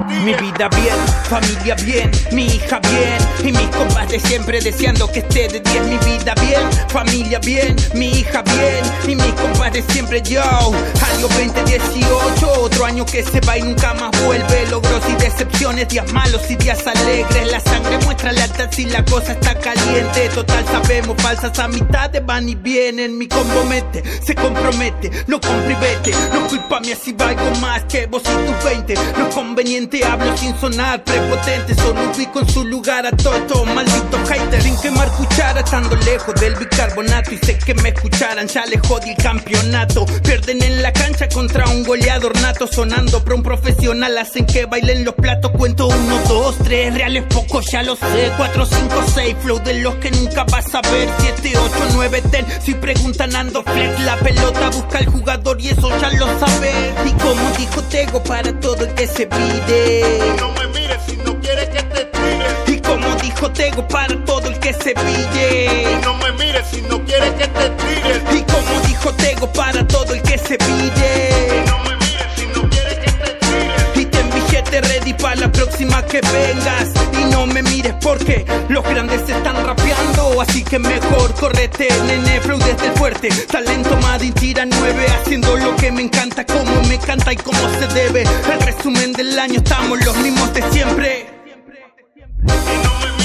Mi vida bien, familia bien, mi hija bien, y mis compas de siempre deseando que esté de 10. Mi vida bien, familia bien, mi hija bien, y mis compas de siempre. Yo, año 2018, otro año que se va y nunca más vuelve. Logros y decepciones, días malos y días alegres. La sangre muestra lealtad si la cosa está caliente. Total sabemos, falsas amistades van y vienen. Mi combo mete, se compromete, no compra y vete. No culpa mía si valgo más que vos y tus 20. No es conveniente, hablo sin sonar prepotente. Solo ubico en su lugar a todos estos malditos haters. Sin quemar cuchara, estando lejos del bicarbonato. Y sé que me escucharan, ya les jodí el campeonato. Pierden en la cancha contra un goleador nato. Sonando pro un profesional, hacen que bailen los platos. Cuento 1, 2, 3, reales pocos, ya lo sé. 4, 5, 6, flow de los que nunca vas a ver. 7, 8, 9, 10, si preguntan ando flex. La pelota busca al jugador y eso ya lo sabes. Y como dijo Tego, para todo el que se pide. No me mires si no quieres que te tire. Y como dijo Tego, para todo el que se pide. No me mires si no quieres que te tire. Y como dijo Tego, para todo el que se pide. No me mires si no quieres que te tire. Y ten billete ready para la próxima que vengas. Y no me mires porque los grandes están rapeando. Así que mejor correte, nene, flow desde el fuerte. Talento Madin tira 9, haciendo lo que me encanta, como me canta y como se debe. El resumen del año, estamos los mismos de siempre. No me mires